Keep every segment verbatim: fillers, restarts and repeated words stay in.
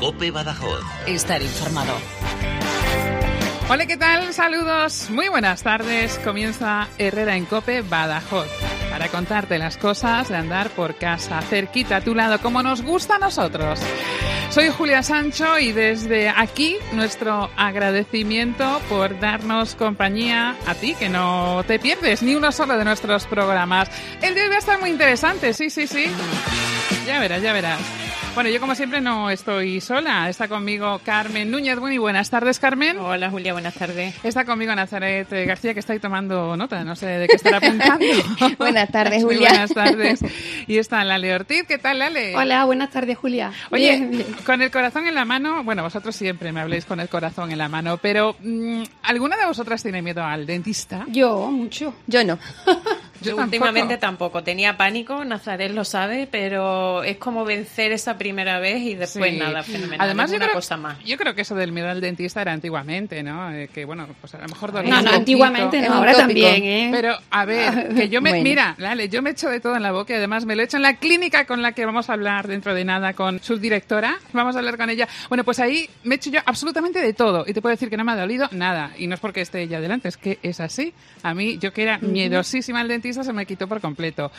COPE Badajoz. Estar informado. Hola, ¿qué tal? Saludos, muy buenas tardes. Comienza Herrera en COPE Badajoz para contarte las cosas de andar por casa, cerquita a tu lado, como nos gusta a nosotros. Soy Julia Sancho y desde aquí nuestro agradecimiento por darnos compañía a ti, que no te pierdes ni uno solo de nuestros programas. El de hoy va a estar muy interesante, sí, sí, sí. Ya verás, ya verás. Bueno, yo como siempre no estoy sola. Está conmigo Carmen Núñez. Muy buenas tardes, Carmen. Hola, Julia, buenas tardes. Está conmigo Nazaret García, que está ahí tomando nota. No sé de qué estará apuntando. Buenas tardes, Muy Julia. buenas tardes. Y está Lale Ortiz. ¿Qué tal, Lale? Hola, buenas tardes, Julia. Oye, bien, bien. Con el corazón en la mano, bueno, vosotros siempre me habléis con el corazón en la mano, pero mmm, ¿alguna de vosotras tiene miedo al dentista? Yo, mucho. Yo no. Yo últimamente tampoco. tampoco. Tenía pánico, Nazaret lo sabe, pero es como vencer esa primera vez y después Sí. nada, fenomenal. Además, es yo una creo, cosa más. yo creo que eso del miedo al dentista era antiguamente, ¿no? Eh, que bueno, pues a lo mejor dolía No, un no, poquito. antiguamente Es no, un ahora tópico. también, ¿eh? Pero, a ver, que yo me... Bueno. Mira, Lale, yo me echo de todo en la boca y además me lo he hecho en la clínica con la que vamos a hablar dentro de nada con su directora. Vamos a hablar con ella. Bueno, pues ahí me he hecho yo absolutamente de todo y te puedo decir que no me ha dolido nada. Y no es porque esté ella delante, es que es así. A mí, yo que era miedosísima al dentista, se me quitó por completo.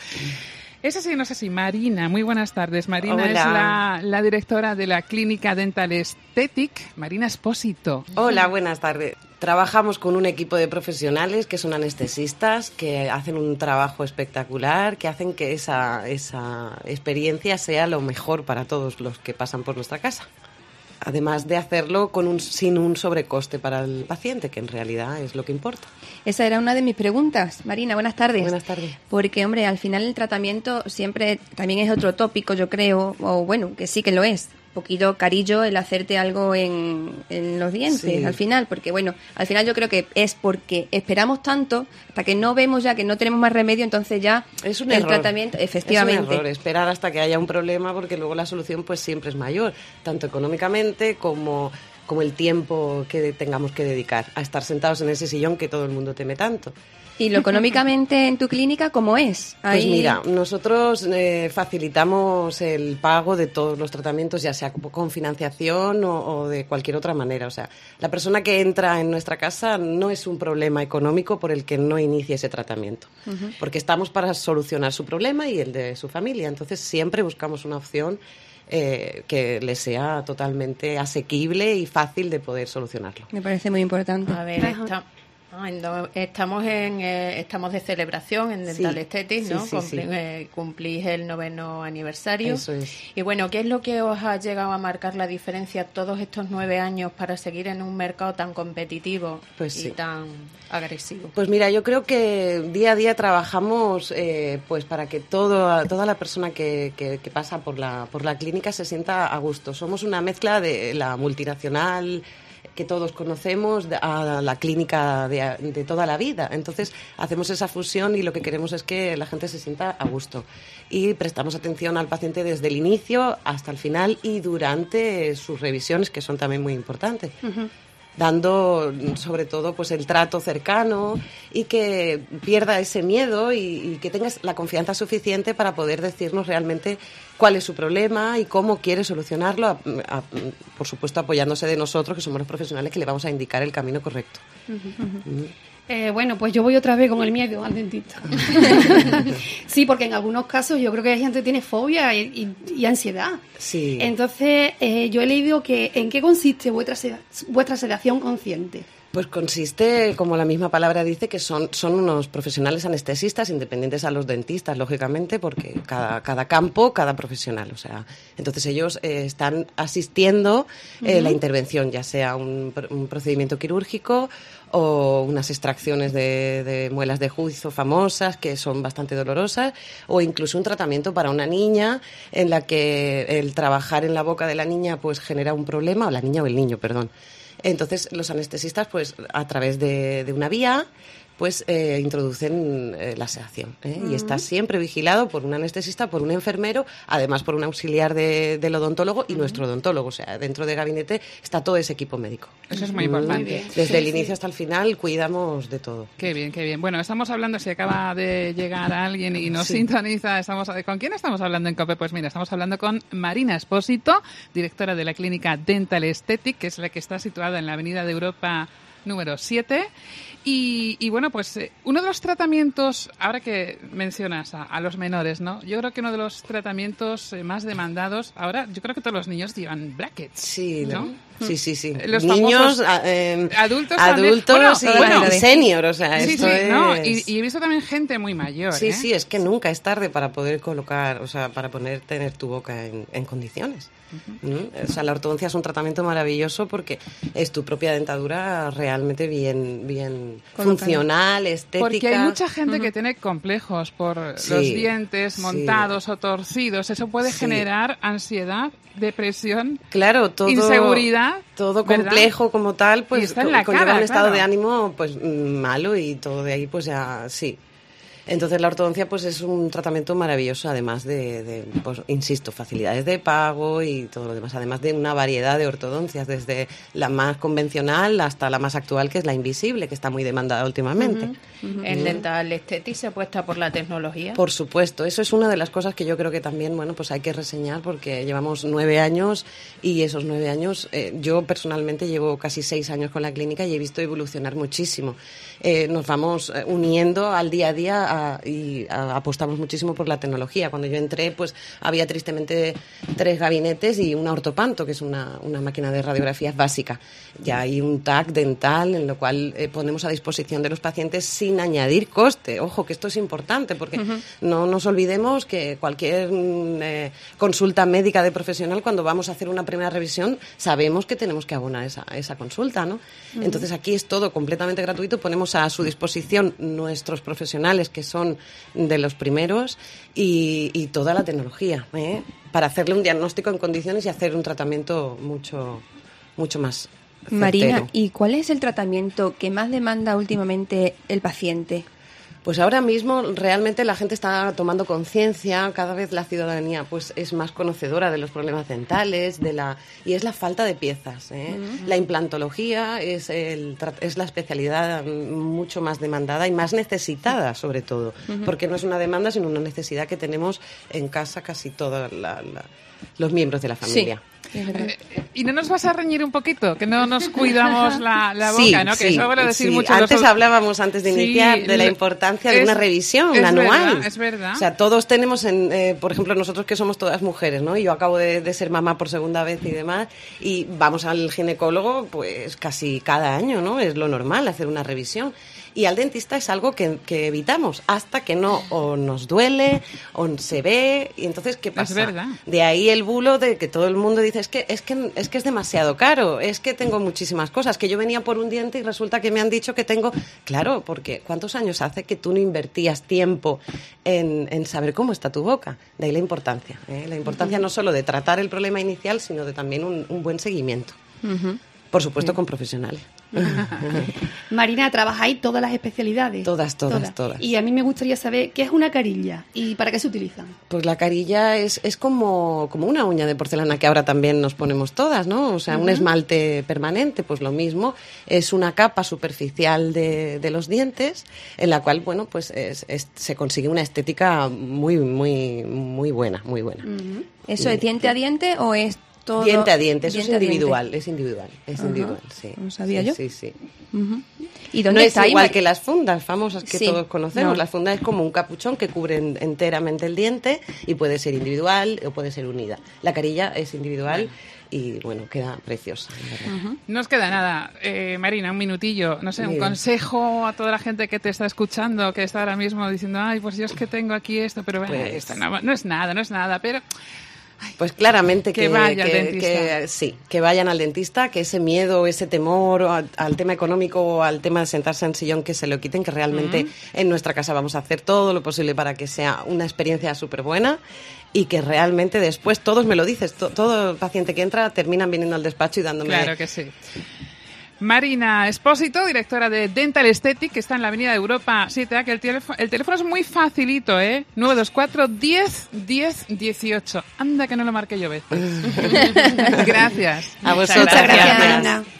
Es así, no es así. Marina, muy buenas tardes. Marina Hola. es la, la directora de la Clínica Dental Aesthetic, Marina Espósito. Hola, buenas tardes. Trabajamos con un equipo de profesionales que son anestesistas, que hacen un trabajo espectacular, que hacen que esa, esa experiencia sea lo mejor para todos los que pasan por nuestra casa. Además de hacerlo con un, sin un sobrecoste para el paciente, que en realidad es lo que importa. Esa era una de mis preguntas. Marina, buenas tardes. Buenas tardes. Porque, hombre, al final el tratamiento siempre también es otro tópico, yo creo, o bueno, que sí que lo es. Un poquito carillo el hacerte algo en, en los dientes, Sí. al final, porque bueno, al final yo creo que es porque esperamos tanto hasta que no vemos ya que no tenemos más remedio, entonces ya Es un el error. tratamiento, efectivamente. Es un error esperar hasta que haya un problema, porque luego la solución pues siempre es mayor, tanto económicamente como, como el tiempo que tengamos que dedicar a estar sentados en ese sillón que todo el mundo teme tanto. Y lo económicamente en tu clínica, ¿cómo es? Pues Ahí- mira, nosotros eh, facilitamos el pago de todos los tratamientos, ya sea con financiación o, o de cualquier otra manera. O sea, la persona que entra en nuestra casa no es un problema económico por el que no inicie ese tratamiento, uh-huh. porque estamos para solucionar su problema y el de su familia. Entonces siempre buscamos una opción eh, que le sea totalmente asequible y fácil de poder solucionarlo. Me parece muy importante. A ver, está- ay, no, estamos en eh, estamos de celebración en Dental Sí, Aesthetic, ¿no? sí, sí, Cumpli- sí. eh, cumplís el noveno aniversario. Eso es. Y bueno, ¿qué es lo que os ha llegado a marcar la diferencia todos estos nueve años para seguir en un mercado tan competitivo Pues y sí. tan agresivo? Pues mira, yo creo que día a día trabajamos eh, pues para que todo, toda la persona que, que, que pasa por la, por la clínica se sienta a gusto. Somos una mezcla de la multinacional que todos conocemos a la clínica de, de toda la vida. Entonces hacemos esa fusión y lo que queremos es que la gente se sienta a gusto. Y prestamos atención al paciente desde el inicio hasta el final y durante sus revisiones, que son también muy importantes. Uh-huh. Dando sobre todo pues el trato cercano y que pierda ese miedo y, y que tengas la confianza suficiente para poder decirnos realmente cuál es su problema y cómo quiere solucionarlo, a, a, por supuesto apoyándose de nosotros, que somos los profesionales que le vamos a indicar el camino correcto. Uh-huh. Uh-huh. Eh, bueno, pues yo voy otra vez con el miedo al dentista. Sí, porque en algunos casos yo creo que hay gente que tiene fobia y, y, y ansiedad. Sí. Entonces, eh, yo he leído que en qué consiste vuestra, seda, vuestra sedación consciente. Pues consiste, como la misma palabra dice, que son, son unos profesionales anestesistas independientes a los dentistas, lógicamente, porque cada, cada campo, cada profesional. O sea, entonces ellos eh, están asistiendo eh, uh-huh. la intervención, ya sea un, un procedimiento quirúrgico o unas extracciones de, de muelas de juicio famosas que son bastante dolorosas, o incluso un tratamiento para una niña en la que el trabajar en la boca de la niña pues genera un problema, o la niña o el niño, perdón. Entonces, los anestesistas, pues a través de, de una vía, pues eh, introducen eh, la sedación. ¿eh? Uh-huh. Y está siempre vigilado por un anestesista, por un enfermero, además por un auxiliar de, del odontólogo y uh-huh. nuestro odontólogo. O sea, dentro del gabinete está todo ese equipo médico. Eso es muy importante. Desde sí, el sí. inicio hasta el final cuidamos de todo. Qué bien, qué bien. Bueno, estamos hablando, si acaba de llegar alguien y nos Sí. sintoniza, estamos ¿con quién estamos hablando en COPE? Pues mira, estamos hablando con Marina Espósito, directora de la clínica Dental Aesthetic, que es la que está situada en la Avenida de Europa número siete. Y, y bueno, pues eh, uno de los tratamientos, ahora que mencionas a, a los menores, ¿no? Yo creo que uno de los tratamientos eh, más demandados, ahora yo creo que todos los niños llevan brackets, Sí, ¿no? Sí, sí, sí. Los Niños, famosos a- eh, adultos también. adultos Bueno, y, bueno. y senior, o sea, Sí, esto sí, es... no, y, y he visto también gente muy mayor, Sí, ¿eh? sí, es que nunca es tarde para poder colocar, o sea, para poder tener tu boca en, en condiciones. ¿Mm? O sea, la ortodoncia es un tratamiento maravilloso porque es tu propia dentadura realmente bien, bien funcional, estética. Porque hay mucha gente que tiene complejos por Sí, los dientes sí. montados o torcidos. Eso puede Sí. generar ansiedad, depresión, Claro, todo, inseguridad, todo ¿verdad? complejo como tal, Y pues está en la conlleva cara, un estado claro. de ánimo pues mm, malo y todo de ahí pues ya sí. Entonces la ortodoncia pues es un tratamiento maravilloso, además de, de pues, insisto, facilidades de pago y todo lo demás, además de una variedad de ortodoncias, desde la más convencional hasta la más actual, que es la invisible, que está muy demandada últimamente. Uh-huh. Uh-huh. El Dental Aesthetic se apuesta por la tecnología. Por supuesto, eso es una de las cosas que yo creo que también, bueno, pues hay que reseñar porque llevamos nueve años y esos nueve años, eh, yo personalmente llevo casi seis años con la clínica y he visto evolucionar muchísimo. Eh, nos vamos eh, uniendo al día a día a, y a, apostamos muchísimo por la tecnología. Cuando yo entré, pues había tristemente tres gabinetes y una ortopanto, que es una, una máquina de radiografías básica. Ya hay un T A C dental en lo cual eh, ponemos a disposición de los pacientes sin añadir coste. Ojo, que esto es importante porque uh-huh. no nos olvidemos que cualquier eh, consulta médica de profesional, cuando vamos a hacer una primera revisión, sabemos que tenemos que abonar esa, esa consulta, ¿no? Uh-huh. Entonces aquí es todo completamente gratuito, ponemos a su disposición nuestros profesionales, que son de los primeros, y, y toda la tecnología, ¿eh? Para hacerle un diagnóstico en condiciones y hacer un tratamiento mucho, mucho más certero. Marina, ¿y cuál es el tratamiento que más demanda últimamente el paciente? Pues ahora mismo realmente la gente está tomando conciencia, cada vez la ciudadanía pues es más conocedora de los problemas dentales, de la y es la falta de piezas. ¿eh? Uh-huh. La implantología es, el, es la especialidad mucho más demandada y más necesitada, sobre todo, uh-huh. porque no es una demanda sino una necesidad que tenemos en casa casi todos los miembros de la familia. Sí. Eh, ¿Y no nos vas a reñir un poquito? Que no nos cuidamos la, la boca, sí, ¿no? Que sí, eso van a decir sí. mucho. Antes los... hablábamos, antes de iniciar, sí, de la importancia es, de una revisión es anual. Verdad, es verdad. O sea, todos tenemos, en, eh, por ejemplo, nosotros que somos todas mujeres, ¿no? Yo acabo de, de ser mamá por segunda vez y demás, y vamos al ginecólogo pues casi cada año, ¿no? Es lo normal hacer una revisión. Y al dentista es algo que, que evitamos hasta que no o nos duele o se ve. Y entonces, ¿qué pasa? Es verdad. De ahí el bulo de que todo el mundo dice es que es que es que es demasiado caro, es que tengo muchísimas cosas, que yo venía por un diente y resulta que me han dicho que tengo... Claro, porque ¿cuántos años hace que tú no invertías tiempo en, en saber cómo está tu boca? De ahí la importancia. ¿eh? La importancia uh-huh. no solo de tratar el problema inicial, sino de también un, un buen seguimiento. Uh-huh. Por supuesto, sí. con profesionales. Marina, ¿trabajáis todas las especialidades? Todas, todas, todas, todas. Y a mí me gustaría saber qué es una carilla y para qué se utilizan. Pues la carilla es, es como, como una uña de porcelana que ahora también nos ponemos todas, ¿no? O sea, uh-huh. un esmalte permanente, pues lo mismo. Es una capa superficial de, de los dientes en la cual, bueno, pues es, es, se consigue una estética muy, muy, muy buena, muy buena. Uh-huh. ¿Eso es diente a diente o es...? Todo diente a diente, eso diente es individual, es individual, es uh-huh. individual, sí. ¿No sabía sí, yo? Sí, sí. Uh-huh. ¿Y dónde no está es igual ahí? que las fundas famosas que sí. todos conocemos. No. La funda es como un capuchón que cubre enteramente el diente y puede ser individual o puede ser unida. La carilla es individual y, bueno, queda preciosa. Uh-huh. No os queda nada. Eh, Marina, un minutillo, no sé, un Mira. consejo a toda la gente que te está escuchando, que está ahora mismo diciendo, ay, pues yo es que tengo aquí esto, pero bueno, pues... esto no, no es nada, no es nada, pero... Pues claramente que, que, vaya que, al dentista. que sí, que vayan al dentista, que ese miedo, ese temor al, al tema económico o al tema de sentarse en sillón, que se lo quiten, que realmente uh-huh. en nuestra casa vamos a hacer todo lo posible para que sea una experiencia súper buena y que realmente después, todos me lo dices, to, todo paciente que entra terminan viniendo al despacho y dándome... Claro que sí. Marina Espósito, directora de Dental Aesthetic, que está en la Avenida de Europa siete A, que el teléfono, el teléfono es muy facilito, ¿eh? nueve dos cuatro, diez, diez, dieciocho. Anda que no lo marqué yo veces. Gracias. A vosotras. Muchas gracias, Gracias. Marina.